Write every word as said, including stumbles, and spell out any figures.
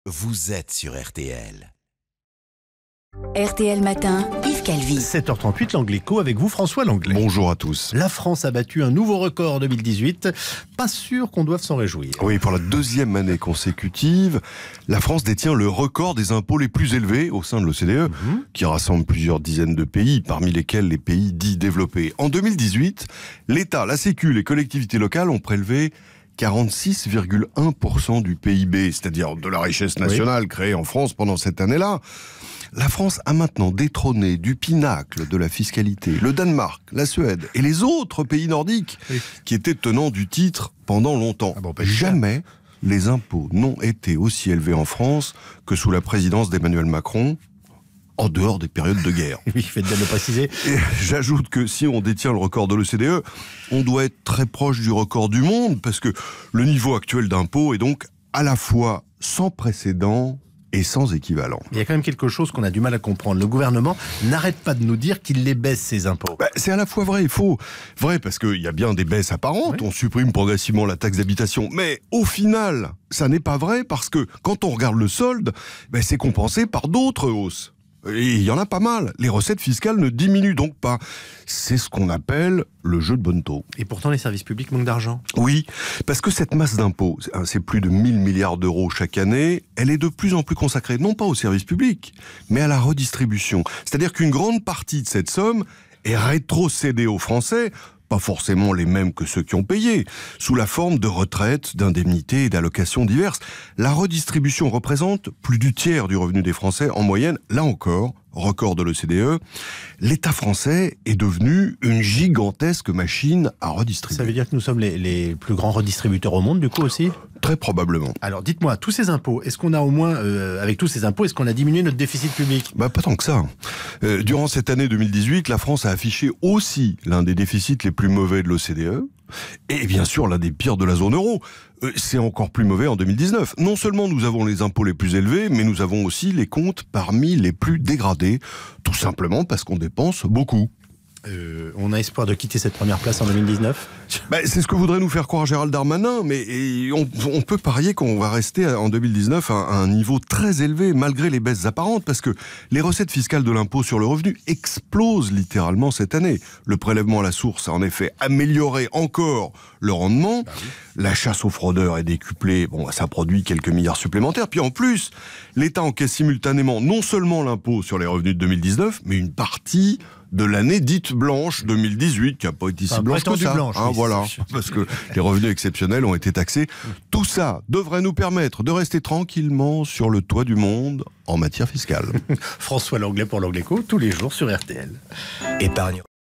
Vous êtes sur R T L. R T L Matin, Yves Calvi. sept heures trente-huit, l'Angléco avec vous, François Langlais. Bonjour à tous. La France a battu un nouveau record en deux mille dix-huit. Pas sûr qu'on doive s'en réjouir. Oui, pour la deuxième année consécutive, la France détient le record des impôts les plus élevés au sein de l'O C D E, mmh. qui rassemble plusieurs dizaines de pays, parmi lesquels les pays dits développés. En deux mille dix-huit, l'État, la Sécu, les collectivités locales ont prélevé quarante-six virgule un pour cent du P I B, c'est-à-dire de la richesse nationale oui. créée en France pendant cette année-là. La France a maintenant détrôné du pinacle de la fiscalité le Danemark, la Suède et les autres pays nordiques oui. qui étaient tenants du titre pendant longtemps. Ah bon, Jamais les impôts n'ont été aussi élevés en France que sous la présidence d'Emmanuel Macron, en dehors des périodes de guerre. Oui, faites bien de le préciser. Et j'ajoute que si on détient le record de l'O C D E, on doit être très proche du record du monde, parce que le niveau actuel d'impôt est donc à la fois sans précédent et sans équivalent. Il y a quand même quelque chose qu'on a du mal à comprendre. Le gouvernement n'arrête pas de nous dire qu'il les baisse, ces impôts. Bah, c'est à la fois vrai et faux. Vrai parce qu'il y a bien des baisses apparentes, oui. on supprime progressivement la taxe d'habitation, mais au final, ça n'est pas vrai parce que quand on regarde le solde, bah, c'est compensé par d'autres hausses. Et il y en a pas mal. Les recettes fiscales ne diminuent donc pas. C'est ce qu'on appelle le jeu de bonneteau. Et pourtant, les services publics manquent d'argent. Oui, parce que cette masse d'impôts, c'est plus de mille milliards d'euros chaque année, elle est de plus en plus consacrée, non pas aux services publics, mais à la redistribution. C'est-à-dire qu'une grande partie de cette somme est rétrocédée aux Français, pas forcément les mêmes que ceux qui ont payé, sous la forme de retraites, d'indemnités et d'allocations diverses. La redistribution représente plus du tiers du revenu des Français en moyenne. Là encore, record de l'O C D E, l'État français est devenu une gigantesque machine à redistribuer. Ça veut dire que nous sommes les, les plus grands redistributeurs au monde, du coup, aussi ? Très probablement. Alors, dites-moi, tous ces impôts, est-ce qu'on a au moins, euh, avec tous ces impôts, est-ce qu'on a diminué notre déficit public ? Bah, pas tant que ça. Euh, durant cette année deux mille dix-huit, la France a affiché aussi l'un des déficits les plus mauvais de l'O C D E, et bien sûr l'un des pires de la zone euro. Euh, c'est encore plus mauvais en deux mille dix-neuf. Non seulement nous avons les impôts les plus élevés, mais nous avons aussi les comptes parmi les plus dégradés, tout simplement parce qu'on dépense beaucoup. Euh, on a espoir de quitter cette première place en deux mille dix-neuf ? Ben, c'est ce que voudrait nous faire croire Gérald Darmanin, mais on, on peut parier qu'on va rester en deux mille dix-neuf à, à un niveau très élevé, malgré les baisses apparentes, parce que les recettes fiscales de l'impôt sur le revenu explosent littéralement cette année. Le prélèvement à la source a en effet amélioré encore le rendement. Ah oui. La chasse aux fraudeurs est décuplée, bon, ça produit quelques milliards supplémentaires. Puis en plus, l'État encaisse simultanément non seulement l'impôt sur les revenus de deux mille dix-neuf, mais une partie de l'année dite blanche deux mille dix-huit, qui n'a pas été si blanche que ça. Blanche, hein, oui, voilà, parce que les revenus exceptionnels ont été taxés. Tout ça devrait nous permettre de rester tranquillement sur le toit du monde en matière fiscale. François Langlais pour l'Angléco, tous les jours sur R T L. Épargne.